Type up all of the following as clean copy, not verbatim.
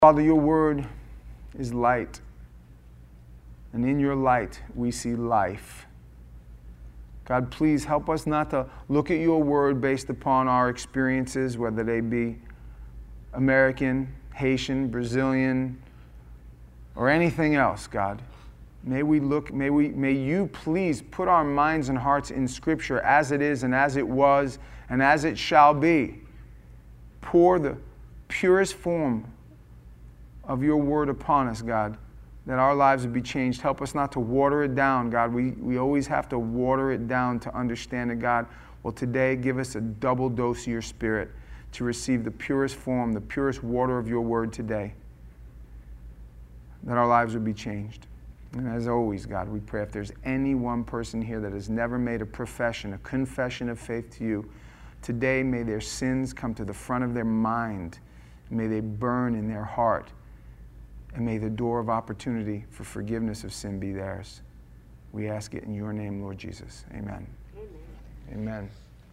Father, your word is light, and in your light we see life. God, please help us not to look at your word based upon our experiences, whether they be American, Haitian, Brazilian, or anything else, God. May you please put our minds and hearts in Scripture as it is and as it was and as it shall be. Pour the purest form of your word upon us, God, that our lives would be changed. Help us not to water it down, God. We always have to water it down to understand it, God. Well, today, give us a double dose of your Spirit to receive the purest form, the purest water of your word today, that our lives would be changed. And as always, God, we pray if there's any one person here that has never made a profession, a confession of faith to you, today may their sins come to the front of their mind. May they burn in their heart. And may the door of opportunity for forgiveness of sin be theirs. We ask it in your name, Lord Jesus. Amen. Amen.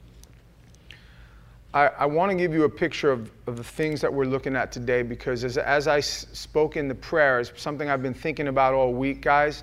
I want to give you a picture of the things that we're looking at today, because as I spoke in the prayers, something I've been thinking about all week, guys.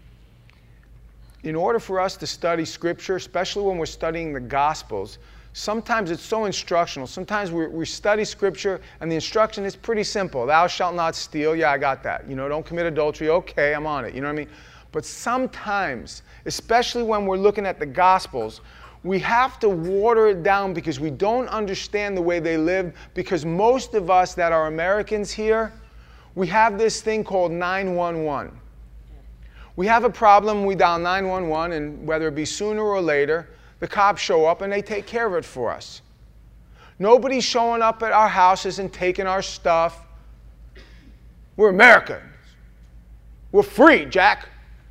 In order for us to study Scripture, especially when we're studying the Gospels, sometimes it's so instructional. Sometimes we study Scripture and the instruction is pretty simple. Thou shalt not steal. Yeah, I got that. Don't commit adultery. Okay, I'm on it. You know what I mean? But sometimes, especially when we're looking at the Gospels, we have to water it down because we don't understand the way they lived. Because most of us that are Americans here, we have this thing called 911. We have a problem, we dial 911, and whether it be sooner or later, the cops show up and they take care of it for us. Nobody's showing up at our houses and taking our stuff. We're Americans. We're free, Jack.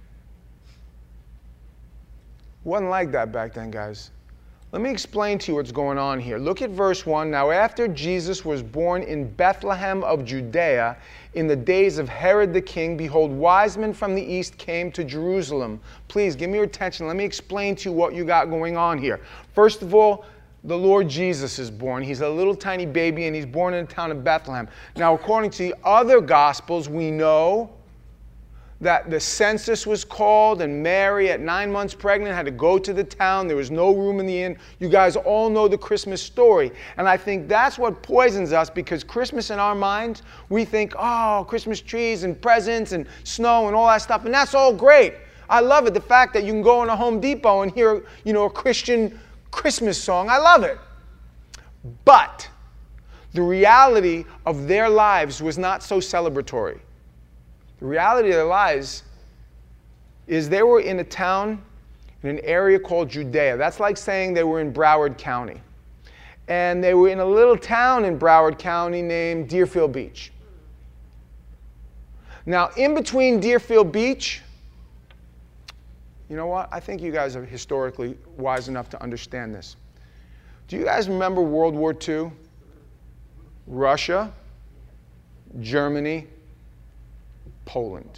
It wasn't like that back then, guys. Let me explain to you what's going on here. Look at verse 1. Now, after Jesus was born in Bethlehem of Judea, in the days of Herod the king, behold, wise men from the east came to Jerusalem. Please, give me your attention. Let me explain to you what you got going on here. First of all, the Lord Jesus is born. He's a little tiny baby, and he's born in the town of Bethlehem. Now, according to the other Gospels, we know that the census was called, and Mary, at 9 months pregnant, had to go to the town. There was no room in the inn. You guys all know the Christmas story. And I think that's what poisons us, because Christmas in our minds, we think, oh, Christmas trees and presents and snow and all that stuff. And that's all great. I love it. The fact that you can go in a Home Depot and hear, a Christian Christmas song. I love it. But the reality of their lives was not so celebratory. The reality of their lives is they were in a town, in an area called Judea. That's like saying they were in Broward County. And they were in a little town in Broward County named Deerfield Beach. Now, in between Deerfield Beach, you know what? I think you guys are historically wise enough to understand this. Do you guys remember World War II? Russia, Germany, Poland.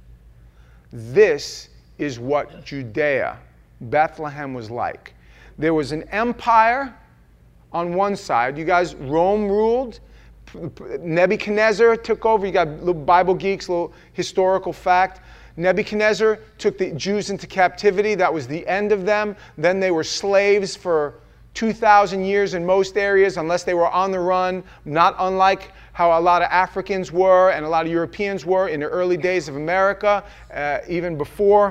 This is what Judea, Bethlehem, was like. There was an empire on one side. You guys, Rome ruled. Nebuchadnezzar took over. You got little Bible geeks, little historical fact. Nebuchadnezzar took the Jews into captivity. That was the end of them. Then they were slaves for 2,000 years in most areas, unless they were on the run, not unlike how a lot of Africans were and a lot of Europeans were in the early days of America, even before.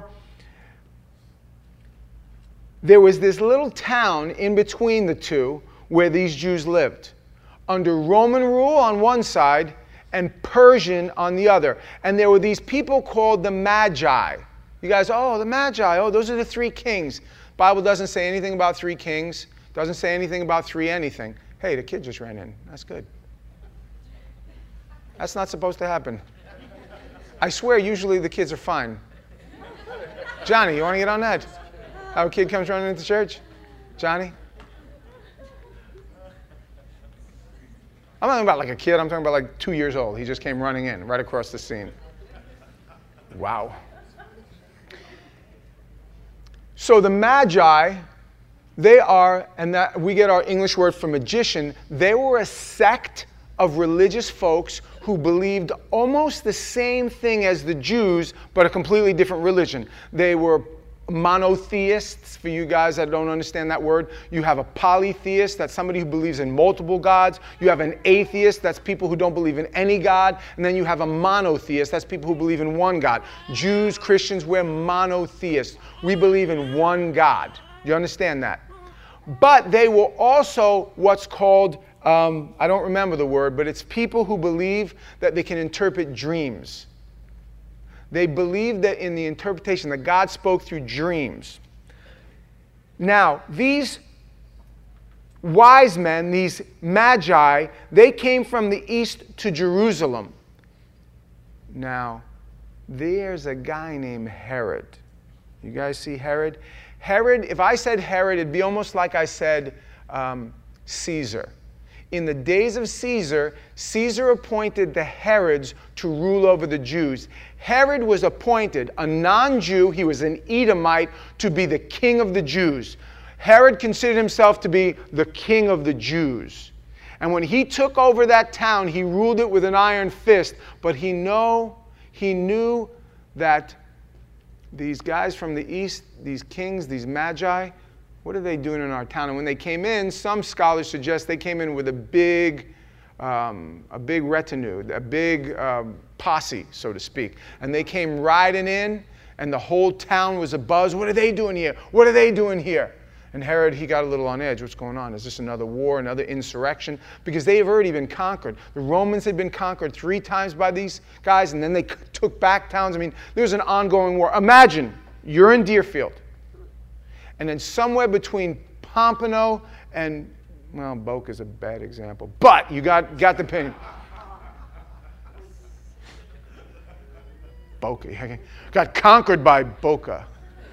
There was this little town in between the two where these Jews lived, under Roman rule on one side and Persian on the other. And there were these people called the Magi. You guys, oh, the Magi, oh, those are the three kings. Bible doesn't say anything about three kings. Doesn't say anything about three anything. Hey, the kid just ran in. That's good. That's not supposed to happen. I swear, usually the kids are fine. Johnny, you want to get on that? How a kid comes running into church? Johnny? I'm not talking about like a kid. I'm talking about like 2 years old. He just came running in right across the scene. Wow. So the Magi, they are, and that we get our English word for magician, they were a sect of religious folks who believed almost the same thing as the Jews, but a completely different religion. They were monotheists. For you guys that don't understand that word, you have a polytheist, that's somebody who believes in multiple gods. You have an atheist, that's people who don't believe in any God. And then you have a monotheist, that's people who believe in one God. Jews, Christians, we're monotheists. We believe in one God. You understand that? But they were also what's called, I don't remember the word, but it's people who believe that they can interpret dreams. They believed that in the interpretation that God spoke through dreams. Now, these wise men, these magi, they came from the east to Jerusalem. Now, there's a guy named Herod. You guys see Herod? Herod, if I said Herod, it'd be almost like I said Caesar. In the days of Caesar, Caesar appointed the Herods to rule over the Jews. Herod was appointed, a non-Jew, he was an Edomite, to be the king of the Jews. Herod considered himself to be the king of the Jews. And when he took over that town, he ruled it with an iron fist. But he knew that these guys from the east, these kings, these magi, what are they doing in our town? And when they came in, some scholars suggest they came in with a big retinue, a big posse, so to speak. And they came riding in, and the whole town was abuzz. What are they doing here? What are they doing here? And Herod, he got a little on edge. What's going on? Is this another war, another insurrection? Because they have already been conquered. The Romans had been conquered 3 times by these guys, and then they took back towns. I mean, there's an ongoing war. Imagine, you're in Deerfield. And then somewhere between Pompano and, well, Boca is a bad example, but you got the pin. Boca. Got conquered by Boca.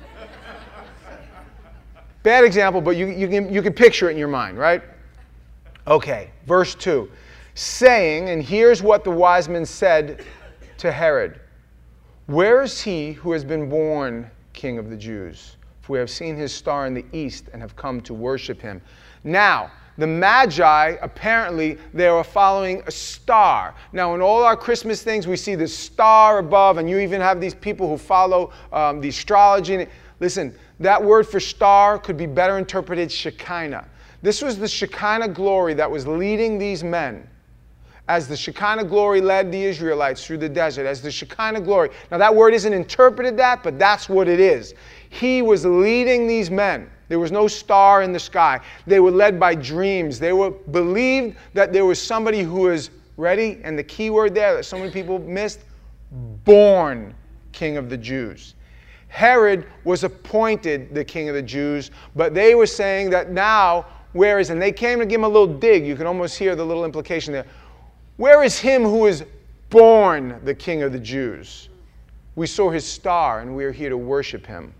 Bad example, but you can picture it in your mind, right? Okay, verse 2. Saying, and here's what the wise men said to Herod, "Where is he who has been born King of the Jews? For we have seen his star in the east and have come to worship him." Now, the Magi, apparently, they were following a star. Now, in all our Christmas things, we see this star above, and you even have these people who follow the astrology. Listen, that word for star could be better interpreted Shekinah. This was the Shekinah glory that was leading these men. As the Shekinah glory led the Israelites through the desert, as the Shekinah glory. Now that word isn't interpreted that, but that's what it is. He was leading these men. There was no star in the sky. They were led by dreams. They were believed that there was somebody who was ready, and the key word there that so many people missed, born King of the Jews. Herod was appointed the King of the Jews, but they were saying that now, where is, and they came to give him a little dig. You can almost hear the little implication there. Where is him who is born the King of the Jews? We saw his star, and we are here to worship him.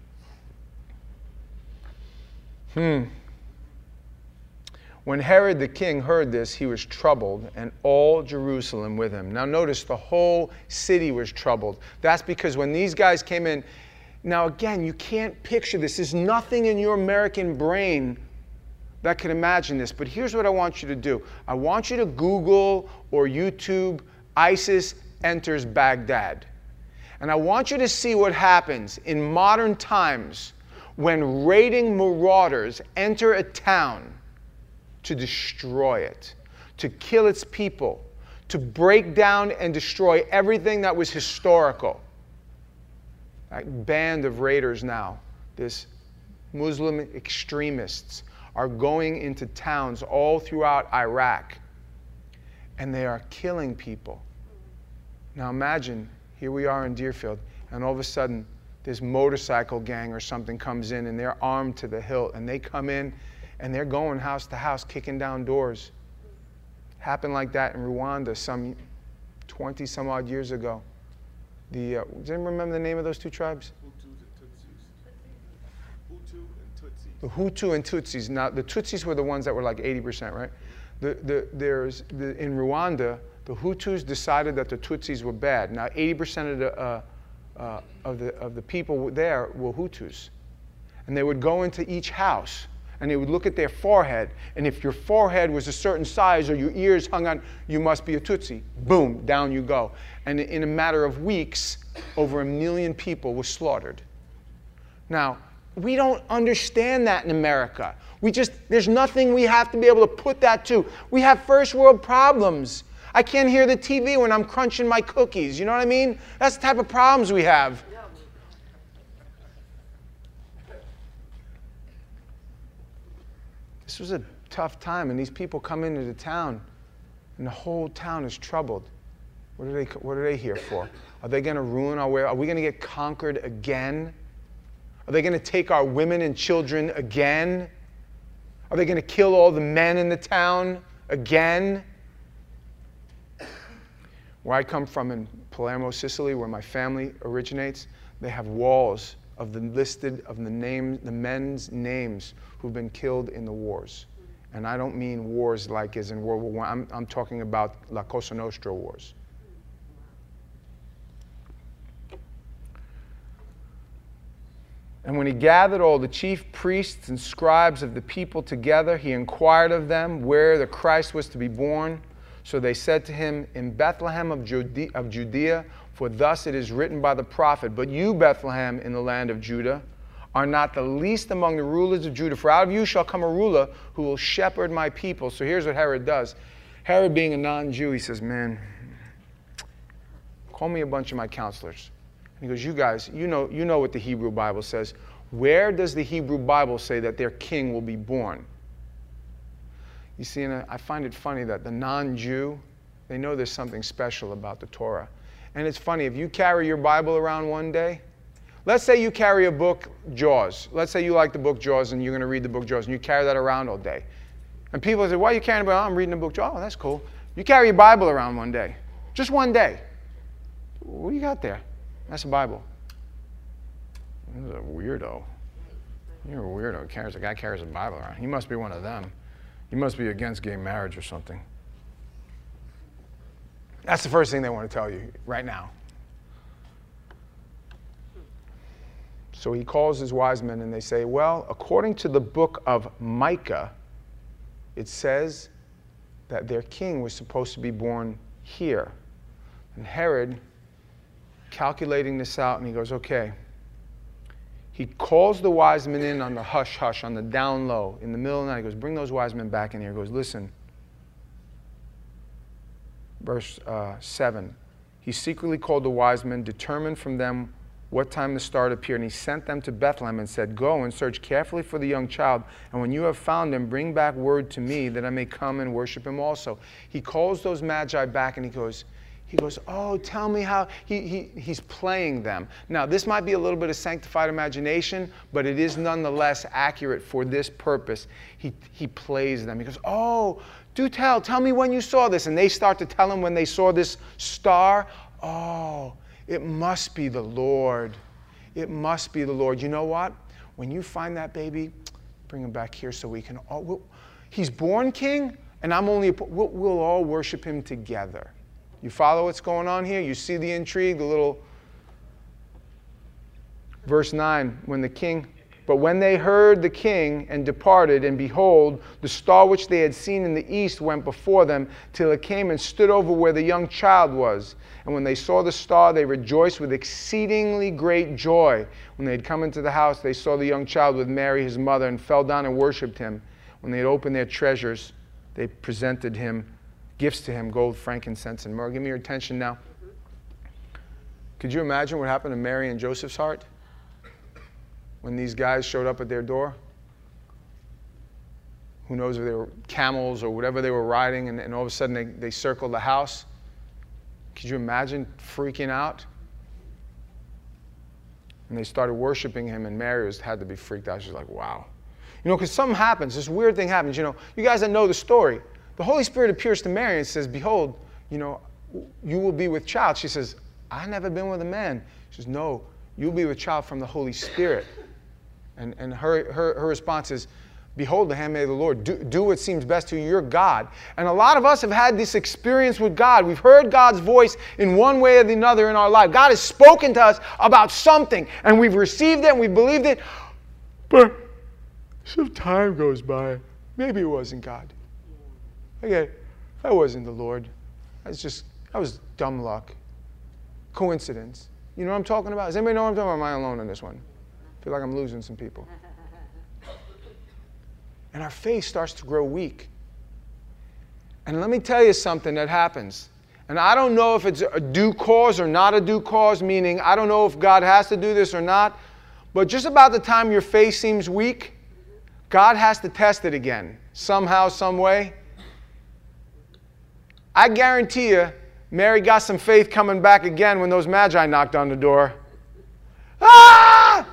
When Herod the king heard this, he was troubled, and all Jerusalem with him. Now notice the whole city was troubled. That's because when these guys came in, now again, you can't picture this. There's nothing in your American brain that could imagine this. But here's what I want you to do. I want you to Google or YouTube ISIS enters Baghdad. And I want you to see what happens in modern times when raiding marauders enter a town to destroy it, to kill its people, to break down and destroy everything that was historical. That band of raiders now, this Muslim extremists, are going into towns all throughout Iraq, and they are killing people. Now imagine, here we are in Deerfield, and all of a sudden, this motorcycle gang or something comes in, and they're armed to the hilt, and they come in, and they're going house to house, kicking down doors. Happened like that in Rwanda some 20 some odd years ago. Does anyone remember the name of those two tribes? The Hutu and Tutsis. Now, the Tutsis were the ones that were like 80%, right? In Rwanda, the Hutus decided that the Tutsis were bad. Now, 80% of the people there were Hutus. And they would go into each house, and they would look at their forehead, and if your forehead was a certain size or your ears hung on, you must be a Tutsi. Boom, down you go. And in a matter of weeks, over 1 million people were slaughtered. Now, we don't understand that in America. There's nothing we have to be able to put that to. We have first world problems. I can't hear the TV when I'm crunching my cookies. You know what I mean? That's the type of problems we have. This was a tough time, and these people come into the town, and the whole town is troubled. What are they here for? Are they going to ruin our way? Are we going to get conquered again? Are they going to take our women and children again? Are they going to kill all the men in the town again? Where I come from in Palermo, Sicily, where my family originates, they have walls of the men's names who've been killed in the wars. And I don't mean wars like as in World War I. I'm talking about La Cosa Nostra wars. And when he gathered all the chief priests and scribes of the people together, he inquired of them where the Christ was to be born. So they said to him, in Bethlehem of Judea, for thus it is written by the prophet, but you, Bethlehem, in the land of Judah, are not the least among the rulers of Judah, for out of you shall come a ruler who will shepherd my people. So here's what Herod does. Herod, being a non-Jew, he says, man, call me a bunch of my counselors. He goes, you guys, you know what the Hebrew Bible says. Where does the Hebrew Bible say that their king will be born? You see, and I find it funny that the non-Jew, they know there's something special about the Torah. And it's funny, if you carry your Bible around one day, let's say you carry a book, Jaws. Let's say you like the book Jaws and you're going to read the book Jaws and you carry that around all day. And people say, why are you carrying it around? I'm reading the book Jaws. Oh, that's cool. You carry your Bible around one day. Just one day. What do you got there? That's a Bible. This is a weirdo. You're a weirdo. A guy carries a Bible around. He must be one of them. He must be against gay marriage or something. That's the first thing they want to tell you right now. So he calls his wise men and they say, well, according to the book of Micah, it says that their king was supposed to be born here. And Herod, calculating this out, and he goes, okay. He calls the wise men in on the hush-hush, on the down low, in the middle of the night. He goes, bring those wise men back in here. He goes, listen. Verse 7. He secretly called the wise men, determined from them what time the star would appear, and he sent them to Bethlehem and said, go and search carefully for the young child, and when you have found him, bring back word to me that I may come and worship him also. He calls those magi back and he goes, oh, tell me how. He's playing them. Now, this might be a little bit of sanctified imagination, but it is nonetheless accurate for this purpose. He plays them. He goes, oh, do tell me when you saw this. And they start to tell him when they saw this star. Oh, it must be the Lord. It must be the Lord. You know what? When you find that baby, bring him back here so we can all. He's born king, and we'll all worship him together. You follow what's going on here? You see the intrigue, the little... Verse 9, but when they heard the king and departed, and behold, the star which they had seen in the east went before them, till it came and stood over where the young child was. And when they saw the star, they rejoiced with exceedingly great joy. When they had come into the house, they saw the young child with Mary, his mother, and fell down and worshipped him. When they had opened their treasures, they presented him gifts to him, gold, frankincense, and myrrh. Give me your attention now. Could you imagine what happened to Mary and Joseph's heart when these guys showed up at their door? Who knows if they were camels or whatever they were riding, and all of a sudden they circled the house. Could you imagine freaking out? And they started worshiping him, and Mary had to be freaked out. She's like, wow. You know, because something happens. This weird thing happens. You know, you guys that know the story, the Holy Spirit appears to Mary and says, behold, you know, you will be with child. She says, I've never been with a man. She says, no, you'll be with child from the Holy Spirit. And her response is, behold, the handmaid of the Lord. Do what seems best to you. You're God. And a lot of us have had this experience with God. We've heard God's voice in one way or another in our life. God has spoken to us about something, and we've received it and we've believed it. But Some time goes by. Maybe it wasn't God. Okay, that wasn't the Lord. That was dumb luck. Coincidence. You know what I'm talking about? Does anybody know what I'm talking about? Am I alone on this one? I feel like I'm losing some people. And our faith starts to grow weak. And let me tell you something that happens. And I don't know if it's a due cause or not a due cause, meaning I don't know if God has to do this or not. But just about the time your faith seems weak, God has to test it again, somehow, some way. I guarantee you, Mary got some faith coming back again when those magi knocked on the door. Ah!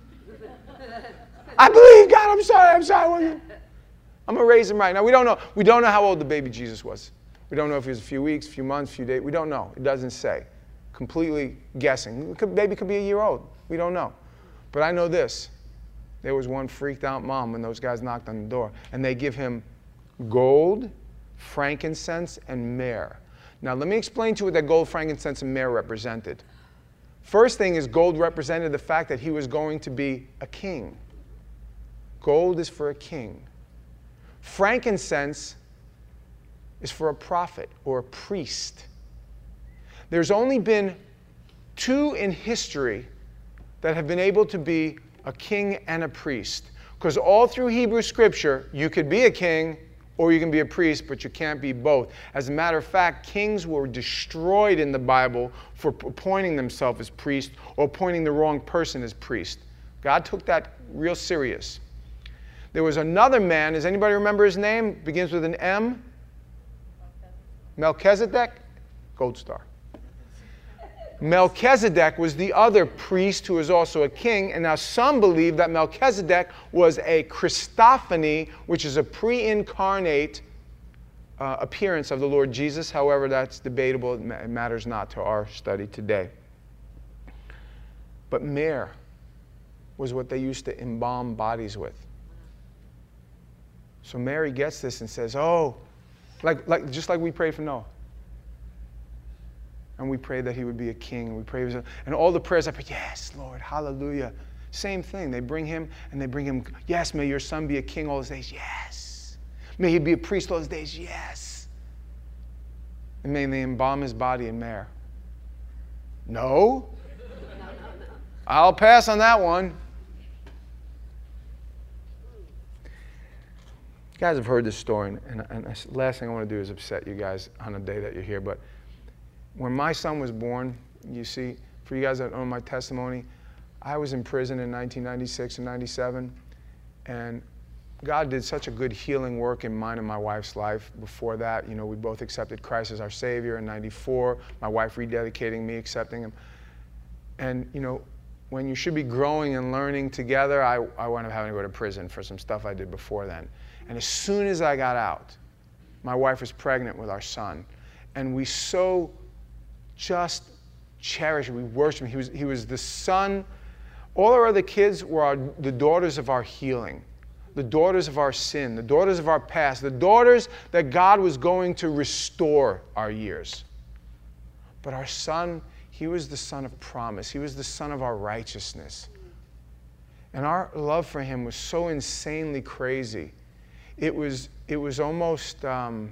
I believe God, I'm sorry. I'm going to raise him right now. We don't know. We don't know how old the baby Jesus was. We don't know if he was a few weeks, a few months, a few days. We don't know. It doesn't say. Completely guessing. Baby could be a year old. We don't know. But I know this. There was one freaked out mom when those guys knocked on the door. And they give him gold, frankincense, and myrrh. Now, let me explain to you what that gold, frankincense, and myrrh represented. First thing is gold represented the fact that he was going to be a king. Gold is for a king. Frankincense is for a prophet or a priest. There's only been 2 in history that have been able to be a king and a priest. Because all through Hebrew Scripture, you could be a king or you can be a priest, but you can't be both. As a matter of fact, kings were destroyed in the Bible for appointing themselves as priest or appointing the wrong person as priest. God took that real serious. There was another man, does anybody remember his name? Begins with an M? Melchizedek? Gold star. Melchizedek was the other priest who was also a king, and now some believe that Melchizedek was a Christophany, which is a pre-incarnate appearance of the Lord Jesus. However, that's debatable. It matters not to our study today. But myrrh was what they used to embalm bodies with. So Mary gets this and says, oh, just like we prayed for Noah. And we prayed that he would be a king. And we prayed, and all the prayers I prayed, yes, Lord, hallelujah. Same thing. They bring him, yes, may your son be a king all his days. Yes. May he be a priest all his days. Yes. And may they embalm his body in myrrh. No. I'll pass on that one. You guys have heard this story, and the last thing I want to do is upset you guys on the day that you're here, but when my son was born, you see, for you guys that know my testimony, I was in prison in 1996 and 97, and God did such a good healing work in mine and my wife's life. Before that, you know, we both accepted Christ as our Savior in 94, my wife rededicating me, accepting him. And, you know, when you should be growing and learning together, I wound up having to go to prison for some stuff I did before then. And as soon as I got out, my wife was pregnant with our son. And we so just cherished him. We worshiped him. He was the son. All our other kids were the daughters of our healing, the daughters of our sin, the daughters of our past, the daughters that God was going to restore our years. But our son, he was the son of promise. He was the son of our righteousness. And our love for him was so insanely crazy. It was almost, it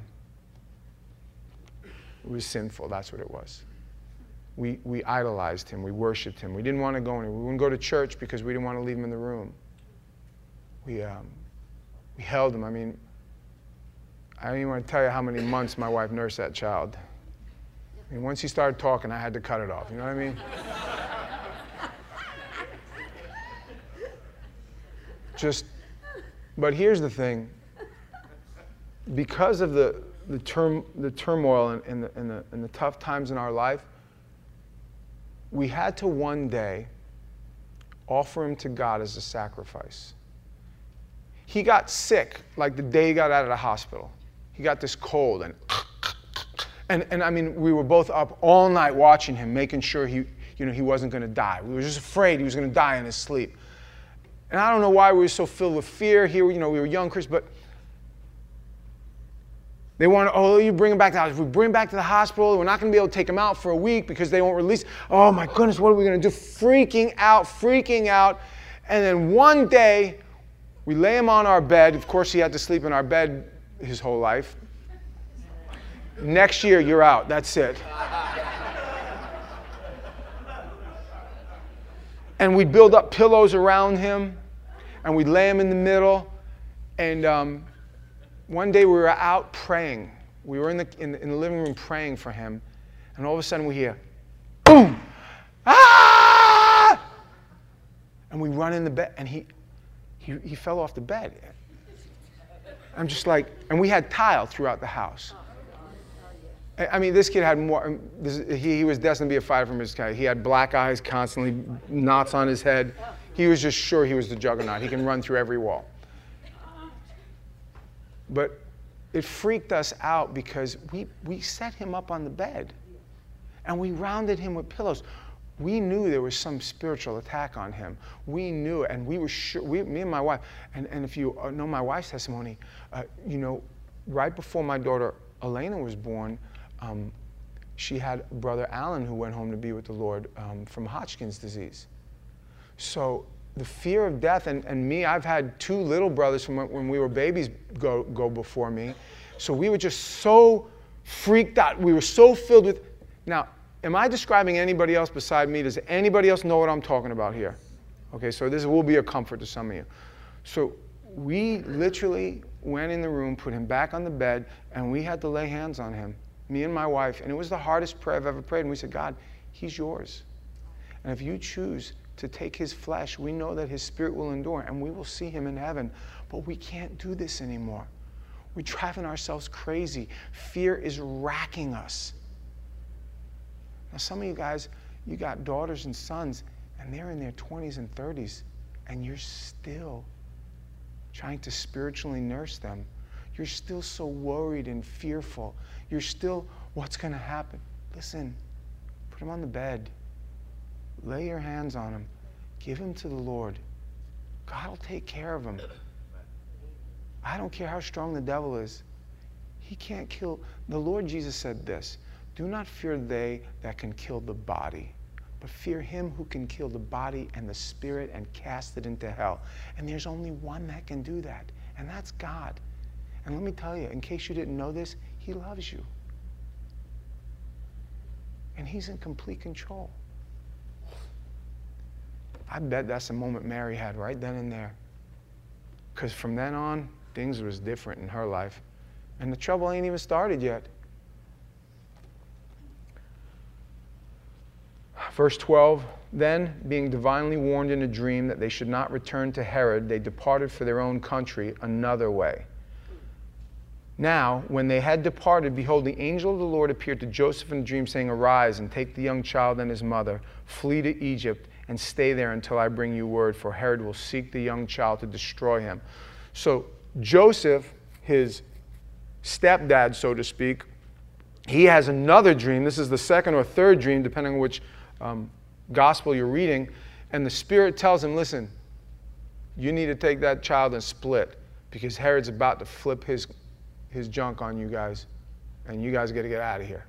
was sinful. That's what it was. We idolized him. We worshipped him. We didn't want to go anywhere. We wouldn't go to church because we didn't want to leave him in the room. We held him. I mean, I don't even want to tell you how many months my wife nursed that child. I mean, once he started talking, I had to cut it off. You know what I mean? But here's the thing. Because of the turmoil and the tough times in our life, we had to one day offer him to God as a sacrifice. He got sick like the day he got out of the hospital. He got this cold and I mean, we were both up all night watching him, making sure he wasn't going to die. We were just afraid he was going to die in his sleep. And I don't know why we were so filled with fear here. You know, we were young Christians, but they wanted, oh, you bring him back to the hospital. If we bring him back to the hospital, we're not going to be able to take him out for a week because they won't release. Oh, my goodness, what are we going to do? Freaking out. And then one day, We lay him on our bed. Of course, he had to sleep in our bed his whole life. Next year, you're out. That's it. And we'd build up pillows around him, and we'd lay him in the middle. And one day we were out praying. We were in the living room praying for him, and all of a sudden we hear, boom! Ah! And we run in the bed, and he fell off the bed. I'm just like, and we had tile throughout the house. I mean, this kid had more, he was destined to be a fighter from his kind. He had black eyes constantly, knots on his head. He was just sure he was the juggernaut. He can run through every wall. But it freaked us out because we set him up on the bed and we rounded him with pillows. We knew there was some spiritual attack on him. We knew, and we were sure, me and my wife, and if you know my wife's testimony, right before my daughter Elena was born, she had brother Alan who went home to be with the Lord from Hodgkin's disease. So the fear of death, and me, I've had 2 little brothers from when we were babies go before me. So we were just so freaked out. We were so filled with, now, am I describing anybody else beside me? Does anybody else know what I'm talking about here? Okay, so this will be a comfort to some of you. So we literally went in the room, put him back on the bed, and we had to lay hands on him, me and my wife. And it was the hardest prayer I've ever prayed. And we said, God, he's yours. And if you choose to take his flesh, we know that his spirit will endure, and we will see him in heaven. But we can't do this anymore. We're driving ourselves crazy. Fear is racking us. Now, some of you guys, you got daughters and sons, and they're in their 20s and 30s, and you're still trying to spiritually nurse them. You're still so worried and fearful. You're still, what's going to happen? Listen, put him on the bed. Lay your hands on him. Give him to the Lord. God will take care of him. I don't care how strong the devil is. He can't kill. The Lord Jesus said this, do not fear they that can kill the body, but fear him who can kill the body and the spirit and cast it into hell. And there's only one that can do that, and that's God. And let me tell you, in case you didn't know this, he loves you. And he's in complete control. I bet that's the moment Mary had right then and there. Because from then on, things was different in her life. And the trouble ain't even started yet. Verse 12, then, being divinely warned in a dream that they should not return to Herod, they departed for their own country another way. Now, when they had departed, behold, the angel of the Lord appeared to Joseph in a dream, saying, arise and take the young child and his mother, flee to Egypt, and stay there until I bring you word, for Herod will seek the young child to destroy him. So Joseph, his stepdad, so to speak, he has another dream. This is the second or third dream, depending on which gospel you're reading. And the Spirit tells him, listen, you need to take that child and split, because Herod's about to flip his junk on you guys, and you guys got to get out of here.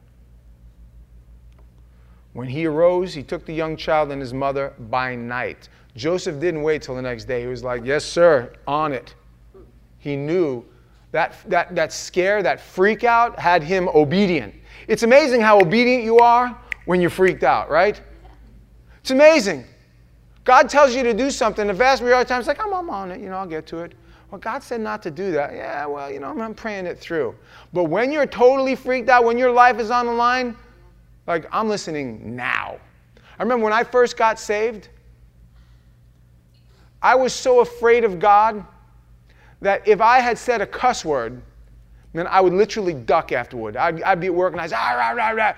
When he arose, he took the young child and his mother by night. Joseph didn't wait till the next day. He was like, yes, sir, on it. He knew that scare, that freak out had him obedient. It's amazing how obedient you are when you're freaked out, right? It's amazing. God tells you to do something. The vast majority of the time, it's like, I'm on it. I'll get to it. Well, God said not to do that. Yeah, well, I'm praying it through. But when you're totally freaked out, when your life is on the line, like, I'm listening now. I remember when I first got saved, I was so afraid of God that if I had said a cuss word, then I would literally duck afterward. I'd be at work and I'd say, rah, rah, rah.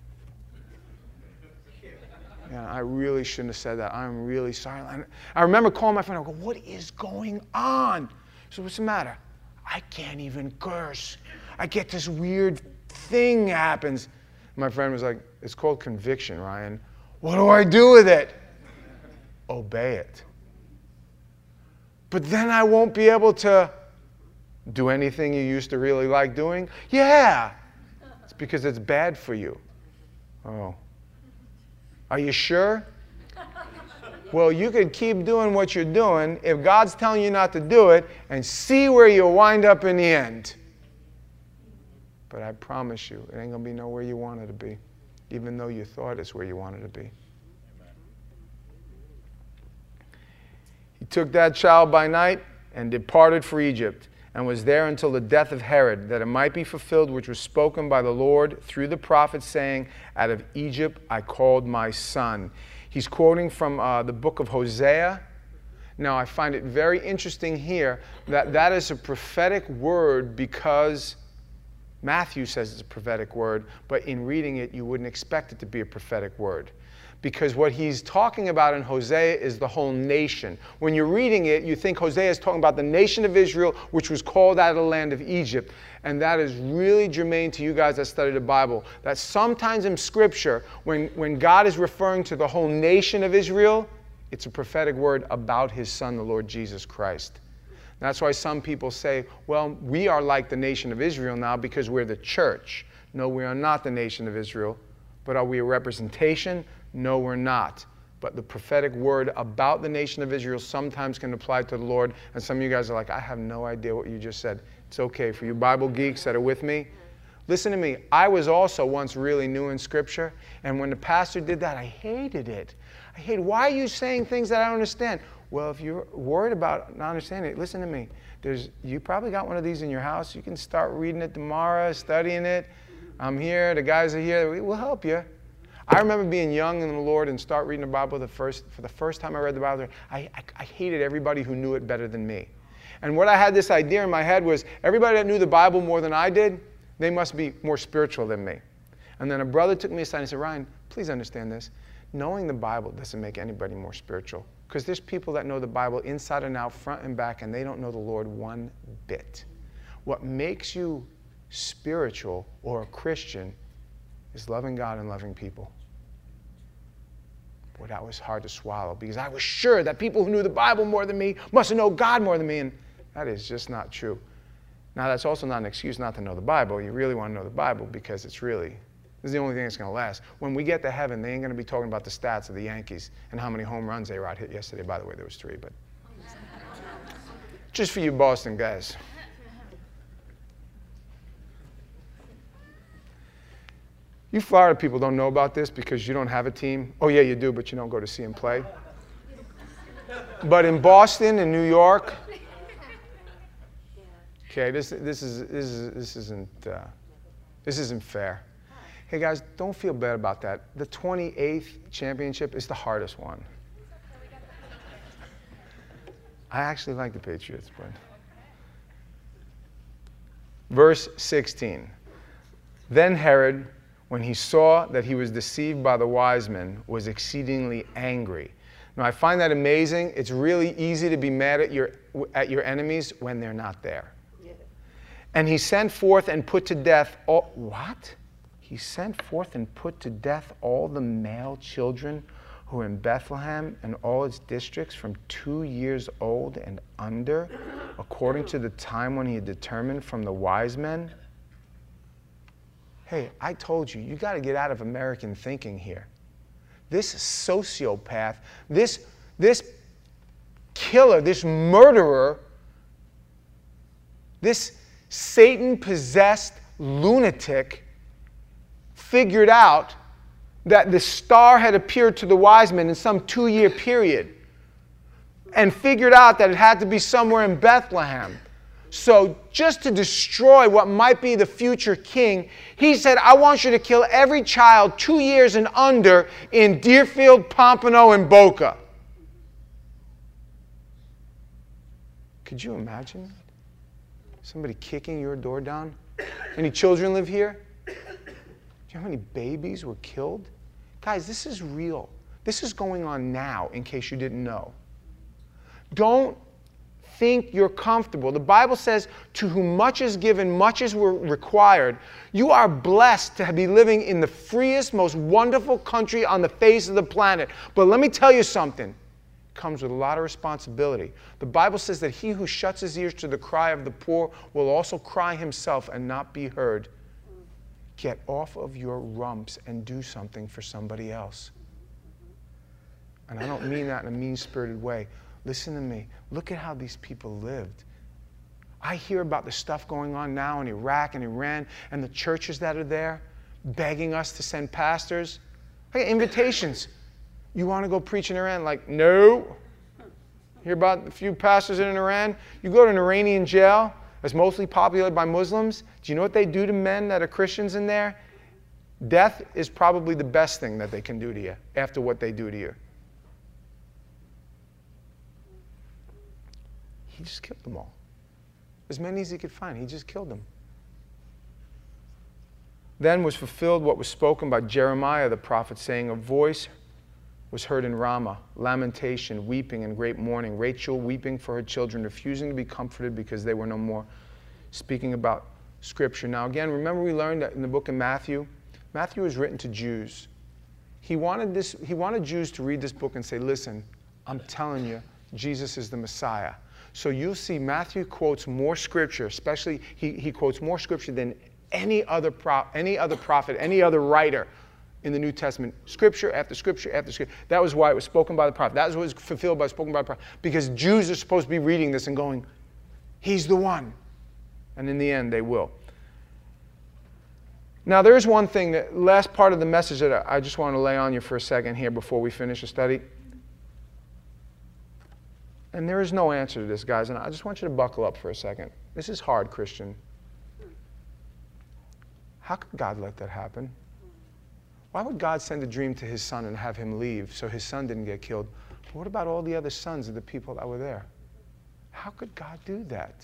Yeah, I really shouldn't have said that. I'm really sorry. I remember calling my friend. I go, what is going on? So what's the matter? I can't even curse. I get this weird thing happens. My friend was like, it's called conviction, Ryan. What do I do with it? Obey it. But then I won't be able to do anything you used to really like doing? Yeah. It's because it's bad for you. Oh. Are you sure? Well, you could keep doing what you're doing if God's telling you not to do it and see where you'll wind up in the end. But I promise you, it ain't going to be nowhere you want it to be, even though you thought it's where you wanted to be. He took that child by night and departed for Egypt, and was there until the death of Herod, that it might be fulfilled which was spoken by the Lord through the prophet, saying, out of Egypt I called my son. He's quoting from the book of Hosea. Now, I find it very interesting here that that is a prophetic word, because Matthew says it's a prophetic word, but in reading it, you wouldn't expect it to be a prophetic word. Because what he's talking about in Hosea is the whole nation. When you're reading it, you think Hosea is talking about the nation of Israel, which was called out of the land of Egypt. And that is really germane to you guys that study the Bible. That sometimes in Scripture, when God is referring to the whole nation of Israel, it's a prophetic word about his Son, the Lord Jesus Christ. That's why some people say, well, we are like the nation of Israel now because we're the church. No, we are not the nation of Israel. But are we a representation? No, we're not. But the prophetic word about the nation of Israel sometimes can apply to the Lord. And some of you guys are like, I have no idea what you just said. It's okay. For you Bible geeks that are with me, listen to me. I was also once really new in Scripture. And when the pastor did that, I hated it. I hate, why are you saying things that I don't understand? Well, if you're worried about not understanding it, listen to me. You probably got one of these in your house. You can start reading it tomorrow, studying it. I'm here. The guys are here. We'll help you. I remember being young in the Lord and start reading the Bible for the first time I read the Bible. I hated everybody who knew it better than me. And what I had this idea in my head was everybody that knew the Bible more than I did, they must be more spiritual than me. And then a brother took me aside and said, Ryan, please understand this. Knowing the Bible doesn't make anybody more spiritual. Because there's people that know the Bible inside and out, front and back, and they don't know the Lord one bit. What makes you spiritual or a Christian is loving God and loving people. Boy, that was hard to swallow, because I was sure that people who knew the Bible more than me must know God more than me, and that is just not true. Now, that's also not an excuse not to know the Bible. You really want to know the Bible because this is the only thing that's going to last. When we get to heaven, they ain't going to be talking about the stats of the Yankees and how many home runs they were out hit yesterday. By the way, there was 3, but just for you Boston guys. You Florida people don't know about this because you don't have a team. Oh, yeah, you do, but you don't go to see them play. But in Boston and New York, okay, this isn't fair. Hey, guys, don't feel bad about that. The 28th championship is the hardest one. I actually like the Patriots, but... Verse 16. Then Herod, when he saw that he was deceived by the wise men, was exceedingly angry. Now, I find that amazing. It's really easy to be mad at your enemies when they're not there. Yeah. And he sent forth and put to death all... What? He sent forth and put to death all the male children who were in Bethlehem and all its districts from 2 years old and under, according to the time when he had determined from the wise men. Hey, I told you, you got to get out of American thinking here. This sociopath, this killer, this murderer, this Satan-possessed lunatic figured out that the star had appeared to the wise men in some 2-year period and figured out that it had to be somewhere in Bethlehem. So just to destroy what might be the future king, he said, I want you to kill every child 2 years and under in Deerfield, Pompano, and Boca. Could you imagine somebody kicking your door down? Any children live here? Do you know how many babies were killed? Guys, this is real. This is going on now, in case you didn't know. Don't think you're comfortable. The Bible says, to whom much is given, much is required. You are blessed to be living in the freest, most wonderful country on the face of the planet. But let me tell you something. It comes with a lot of responsibility. The Bible says that he who shuts his ears to the cry of the poor will also cry himself and not be heard. Get off of your rumps and do something for somebody else. And I don't mean that in a mean-spirited way. Listen to me. Look at how these people lived. I hear about the stuff going on now in Iraq and Iran and the churches that are there begging us to send pastors. I get invitations. You want to go preach in Iran? Like, no. Hear about a few pastors in Iran? You go to an Iranian jail that's mostly populated by Muslims. Do you know what they do to men that are Christians in there? Death is probably the best thing that they can do to you after what they do to you. He just killed them all. As many as he could find, he just killed them. Then was fulfilled what was spoken by Jeremiah the prophet, saying, a voice was heard in Ramah, lamentation, weeping, and great mourning. Rachel weeping for her children, refusing to be comforted because they were no more. Speaking about Scripture. Now again, remember we learned that in the book of Matthew? Matthew was written to Jews. He wanted Jews to read this book and say, listen, I'm telling you, Jesus is the Messiah. So you'll see Matthew quotes more Scripture, especially he quotes more Scripture than any other prophet, any other writer in the New Testament. Scripture after Scripture after Scripture. That was why it was spoken by the prophet. That was what was fulfilled by spoken by the prophet. Because Jews are supposed to be reading this and going, he's the one. And in the end, they will. Now, there is one thing, that last part of the message that I just want to lay on you for a second here before we finish the study. And there is no answer to this, guys, and I just want you to buckle up for a second. This is hard, Christian. How could God let that happen? Why would God send a dream to his son and have him leave so his son didn't get killed? But what about all the other sons of the people that were there? How could God do that?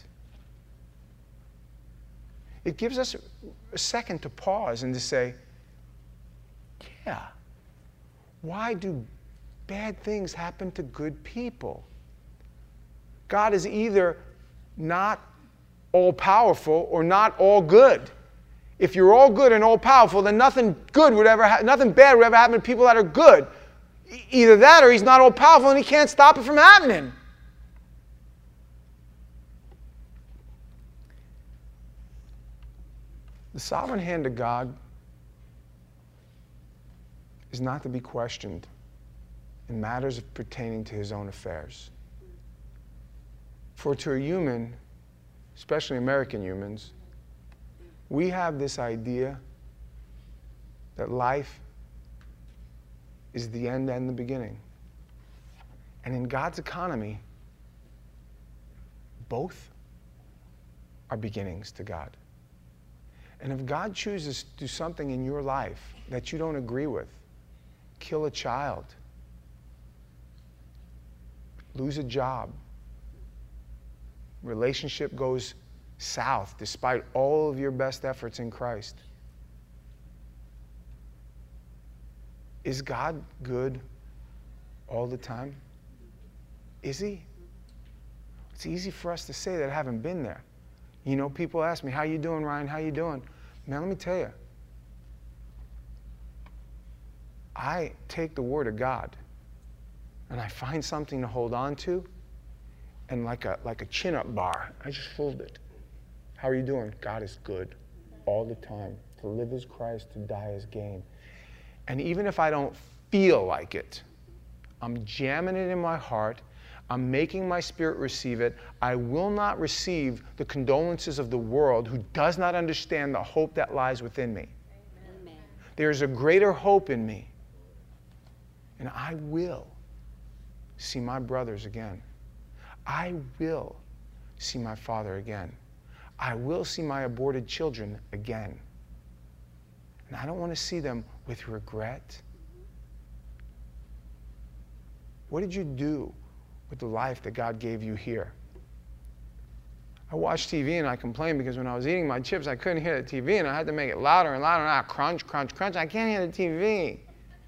It gives us a second to pause and to say, yeah, why do bad things happen to good people? God is either not all-powerful or not all good. If you're all good and all-powerful, then nothing bad would ever happen to people that are good. Either that or he's not all-powerful and he can't stop it from happening. The sovereign hand of God is not to be questioned in matters pertaining to his own affairs. For to a human, especially American humans, we have this idea that life is the end and the beginning. And in God's economy, both are beginnings to God. And if God chooses to do something in your life that you don't agree with, kill a child, lose a job, relationship goes south despite all of your best efforts in Christ. Is God good all the time? Is he? It's easy for us to say that haven't been there. You know, people ask me, how you doing, Ryan? How you doing? Man, let me tell you. I take the Word of God and I find something to hold on to, and like a chin-up bar, I just fold it. How are you doing? God is good all the time. To live is Christ, to die is gain. And even if I don't feel like it, I'm jamming it in my heart. I'm making my spirit receive it. I will not receive the condolences of the world who does not understand the hope that lies within me. Amen. There is a greater hope in me. And I will see my brothers again. I will see my father again. I will see my aborted children again. And I don't want to see them with regret. What did you do with the life that God gave you here? I watched TV and I complained because when I was eating my chips, I couldn't hear the TV and I had to make it louder and louder. And I crunch, crunch, crunch. I can't hear the TV.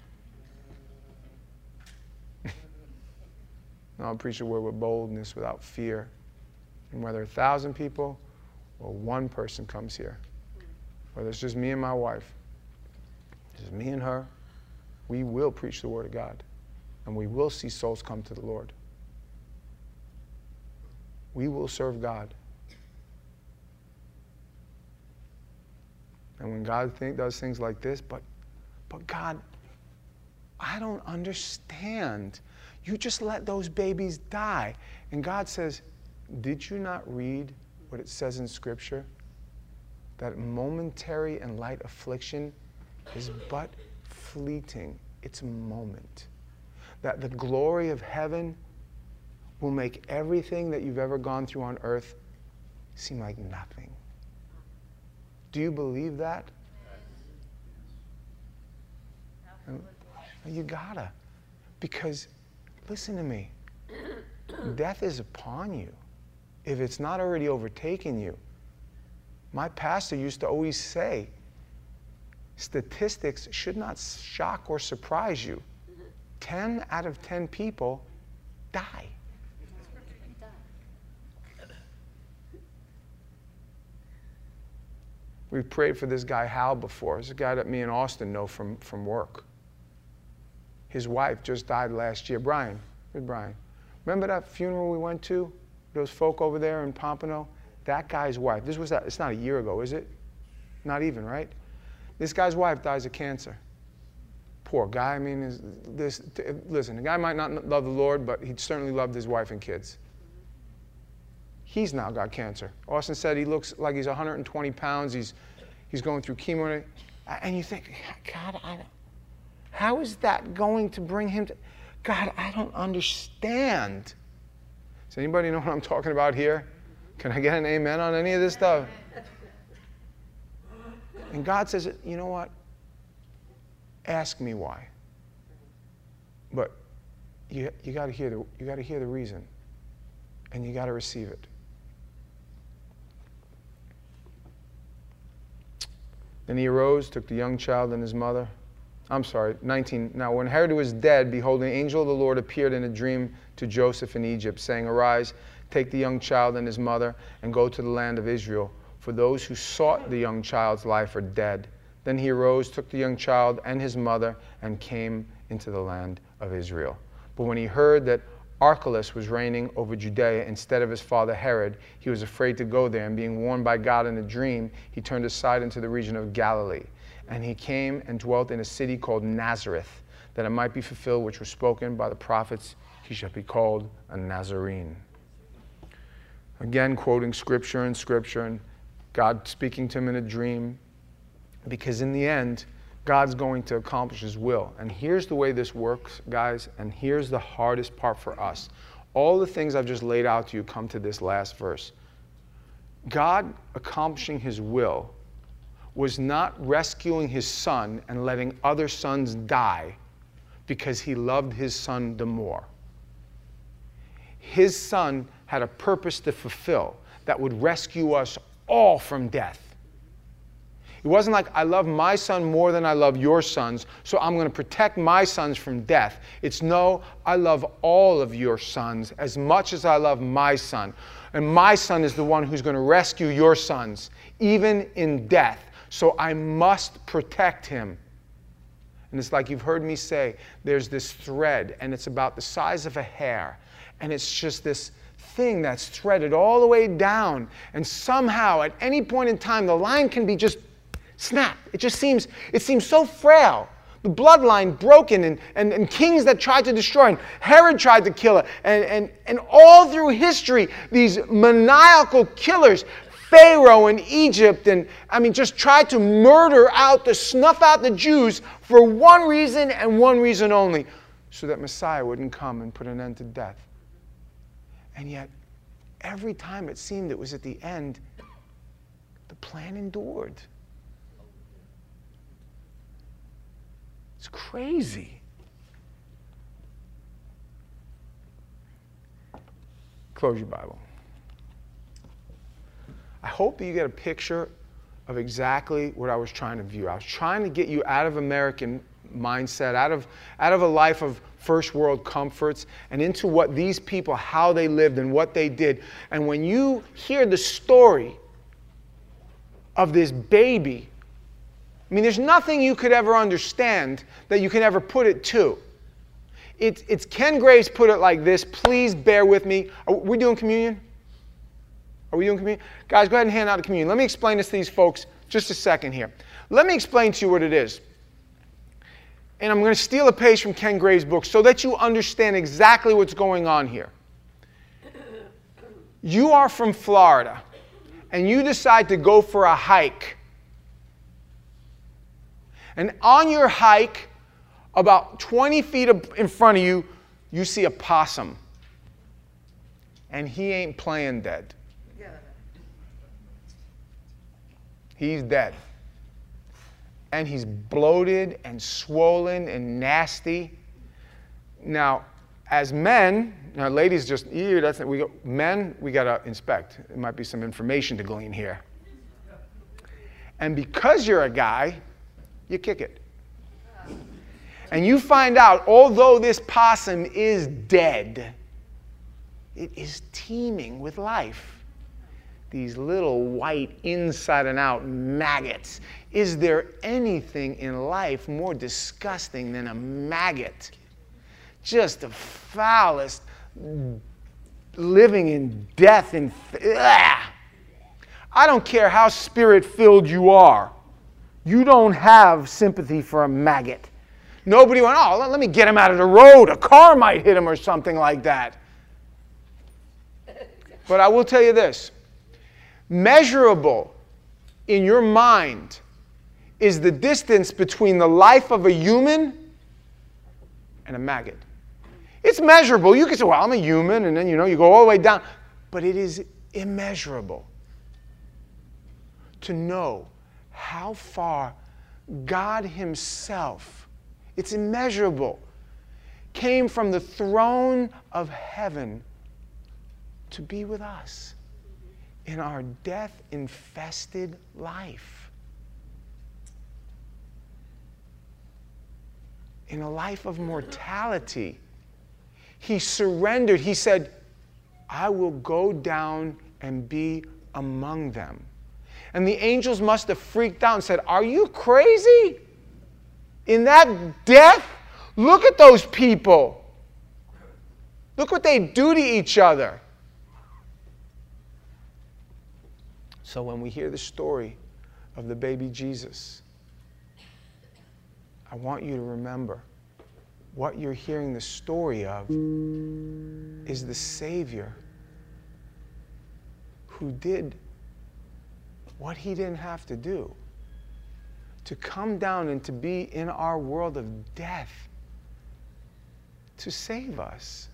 And I'll preach the word with boldness, without fear. And whether 1,000 people or one person comes here, whether it's just me and my wife, just me and her, we will preach the word of God. And we will see souls come to the Lord. We will serve God. And when God does things like this, but God, I I don't understand. You just let those babies die. And God says, did you not read what it says in Scripture? That momentary and light affliction is but fleeting. It's a moment. That the glory of heaven will make everything that you've ever gone through on earth seem like nothing. Do you believe that? You gotta. Because, listen to me, death is upon you. If it's not already overtaken you. My pastor used to always say, statistics should not shock or surprise you. 10 out of 10 people die. We prayed for this guy Hal before. It's a guy that me and Austin know from work. His wife just died last year. Brian, where's Brian? Remember that funeral we went to? Those folk over there in Pompano? That guy's wife, it's not a year ago, is it? Not even, right? This guy's wife dies of cancer. Poor guy. I mean, listen, the guy might not love the Lord, but he certainly loved his wife and kids. He's now got cancer. Austin said he looks like he's 120 pounds. He's going through chemo. And you think, God, how is that going to bring him to... God, I don't understand. Does anybody know what I'm talking about here? Can I get an amen on any of this stuff? And God says, you know what? Ask me why. But you got to hear the reason, and you got to receive it. Then he arose, took the young child and his mother. 19. Now when Herod was dead, behold, an angel of the Lord appeared in a dream to Joseph in Egypt, saying, Arise, take the young child and his mother, and go to the land of Israel, for those who sought the young child's life are dead. Then he arose, took the young child and his mother, and came into the land of Israel. But when he heard that Archelaus was reigning over Judea instead of his father Herod, he was afraid to go there, and being warned by God in a dream, he turned aside into the region of Galilee. And he came and dwelt in a city called Nazareth, that it might be fulfilled which was spoken by the prophets, he shall be called a Nazarene. Again, quoting Scripture and God speaking to him in a dream, because in the end, God's going to accomplish his will. And here's the way this works, guys, and here's the hardest part for us. All the things I've just laid out to you come to this last verse. God accomplishing his will was not rescuing his son and letting other sons die because he loved his son the more. His son had a purpose to fulfill that would rescue us all from death. It wasn't like, I love my son more than I love your sons, so I'm going to protect my sons from death. It's no, I love all of your sons as much as I love my son. And my son is the one who's going to rescue your sons, even in death. So I must protect him. And it's like you've heard me say, there's this thread, and it's about the size of a hair. And it's just this thing that's threaded all the way down. And somehow, at any point in time, the line can be just snapped. It seems so frail. The bloodline broken, and kings that tried to destroy, and Herod tried to kill it. And all through history, these maniacal killers, Pharaoh in Egypt, and just tried to snuff out the Jews for one reason and one reason only, so that Messiah wouldn't come and put an end to death. And yet, every time it seemed it was at the end, the plan endured. It's crazy. Close your Bible. I hope that you get a picture of exactly what I was trying to view. I was trying to get you out of American mindset, out of a life of first world comforts, and into what these people, how they lived and what they did. And when you hear the story of this baby, there's nothing you could ever understand that you can ever put it to. It's Ken Graves put it like this. Please bear with me. Are we doing communion? Are we doing communion? Guys, go ahead and hand out the communion. Let me explain this to these folks just a second here. Let me explain to you what it is. and I'm going to steal a page from Ken Graves' book so that you understand exactly what's going on here. You are from Florida, and you decide to go for a hike. And on your hike, about 20 feet in front of you, you see a possum. And he ain't playing dead. He's dead. And he's bloated and swollen and nasty. Now, as men, now ladies just, ew, that's we go. Men, we got to inspect. There might be some information to glean here. And because you're a guy, you kick it. And you find out, although this possum is dead, it is teeming with life. These little white inside and out maggots. Is there anything in life more disgusting than a maggot? Just the foulest, living in death and I don't care how spirit-filled you are. You don't have sympathy for a maggot. Nobody went, oh, let me get him out of the road. A car might hit him or something like that. But I will tell you this. Measurable in your mind is the distance between the life of a human and a maggot. It's measurable. You can say, well, I'm a human, and then, you go all the way down. But it is immeasurable to know how far God himself, it's immeasurable, came from the throne of heaven to be with us in our death-infested life. In a life of mortality. He surrendered. He said, I will go down and be among them. And the angels must have freaked out and said, are you crazy? In that death? Look at those people. Look what they do to each other. So when we hear the story of the baby Jesus, I want you to remember what you're hearing the story of is the Savior who did what he didn't have to do, to come down and to be in our world of death, to save us.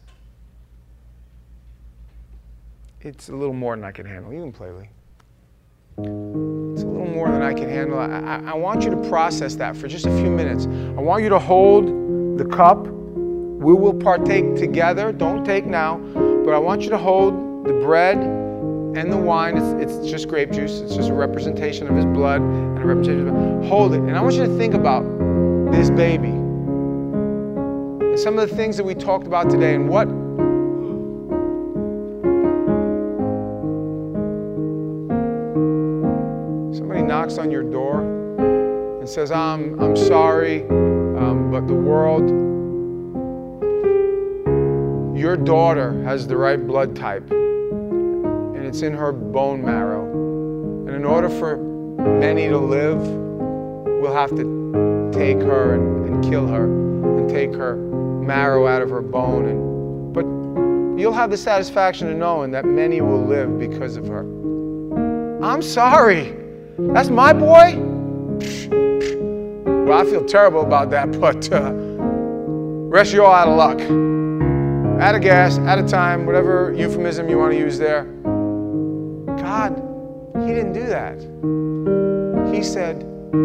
It's a little more than I can handle. You can play, Lee. It's a little more than I can handle. I want you to process that for just a few minutes. I want you to hold the cup. We will partake together. Don't take now. But I want you to hold the bread and the wine. It's just grape juice. It's just a representation of his blood and a representation of his blood. Hold it. And I want you to think about this baby and some of the things that we talked about today and what somebody knocks on your door and says, I'm sorry, but the world, your daughter has the right blood type, and it's in her bone marrow. And in order for many to live, we'll have to take her and kill her and take her marrow out of her bone. But you'll have the satisfaction of knowing that many will live because of her. I'm sorry. That's my boy? Well, I feel terrible about that, but rest of you all out of luck. Out of gas, out of time, whatever euphemism you want to use there. God, he didn't do that. He said,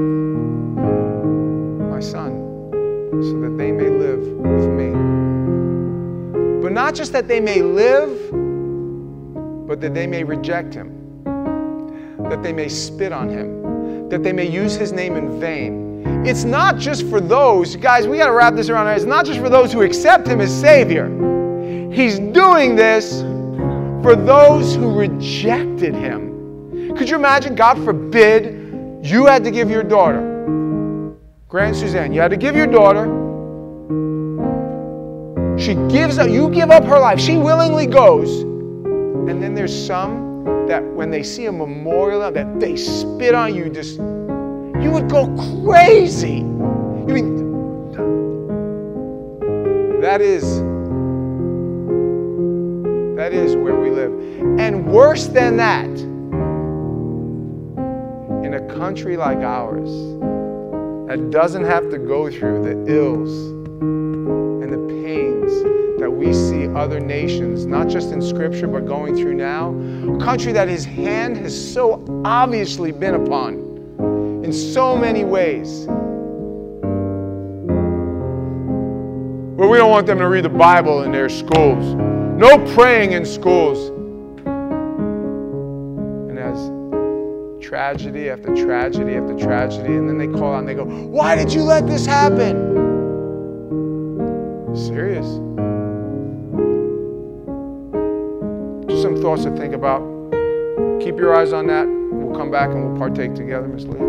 my son, so that they may live with me. But not just that they may live, but that they may reject him. That they may spit on him, that they may use his name in vain. It's not just for those, guys, we got to wrap this around our heads. It's not just for those who accept him as Savior. He's doing this for those who rejected him. Could you imagine, God forbid, you had to give your daughter, Grand Suzanne, you had to give your daughter, she gives up, you give up her life, she willingly goes, and then there's some that when they see a memorial that they spit on you, you would go crazy. You mean, That is where we live. And worse than that, in a country like ours that doesn't have to go through the ills and the pains that we see other nations, not just in Scripture, but going through now, a country that His hand has so obviously been upon in so many ways. Well, we don't want them to read the Bible in their schools. No praying in schools. And as tragedy after tragedy after tragedy, and then they call out and they go, why did you let this happen? Serious. Just some thoughts to think about. Keep your eyes on that. We'll come back and we'll partake together, Miss Lee.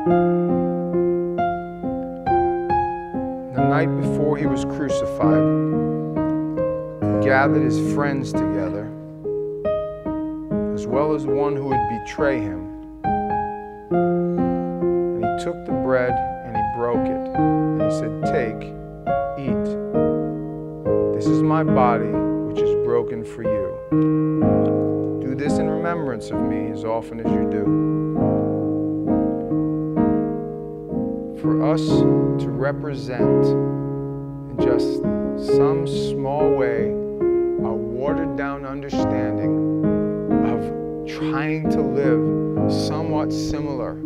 The night before he was crucified, he gathered his friends together, as well as one who would betray him. And he took the bread and he broke it. And he said, "Take, eat. This is my body, which is broken for you. Do this in remembrance of me as often as you do." For us to represent in just some small way a watered down understanding of trying to live somewhat similar.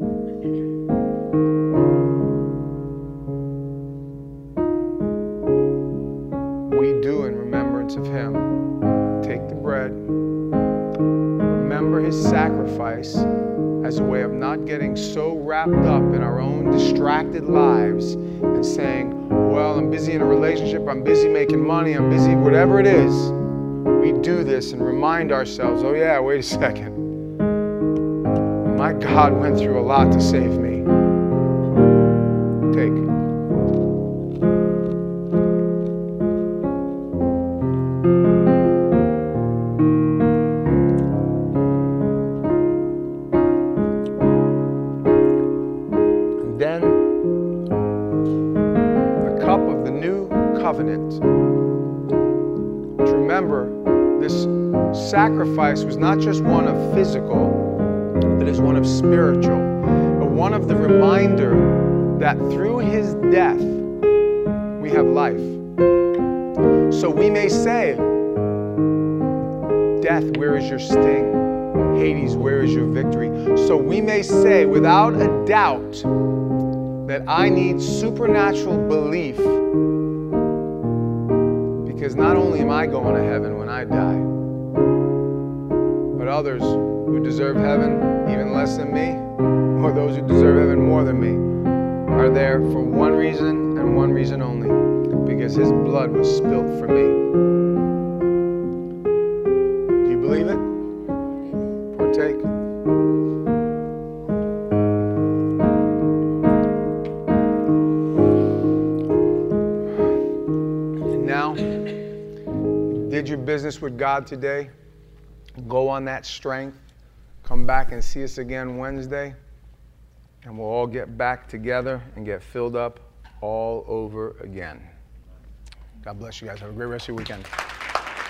We do in remembrance of him. Take the bread, remember his sacrifice as a way of not getting so wrapped up in our own distracted lives and saying, well, I'm busy in a relationship, I'm busy making money, I'm busy whatever it is. We do this and remind ourselves, oh yeah, wait a second. My God went through a lot to save me. Take. And then the cup of the new covenant. To remember, this sacrifice was not just one of physical, but is one of spiritual, but one of the reminder that through his death we have life. So we may say, death, where is your sting? Hades, where is your victory? So we may say without a doubt that I need supernatural belief, because not only am I going to heaven when I die, but others who deserve heaven even less than me, or those who deserve heaven more than me, are there for one reason and one reason only, because his blood was spilt for me. Do you believe it? Partake. And now, did your business with God today? Go on that strength. Come back and see us again Wednesday, and we'll all get back together and get filled up all over again. God bless you guys. Have a great rest of your weekend.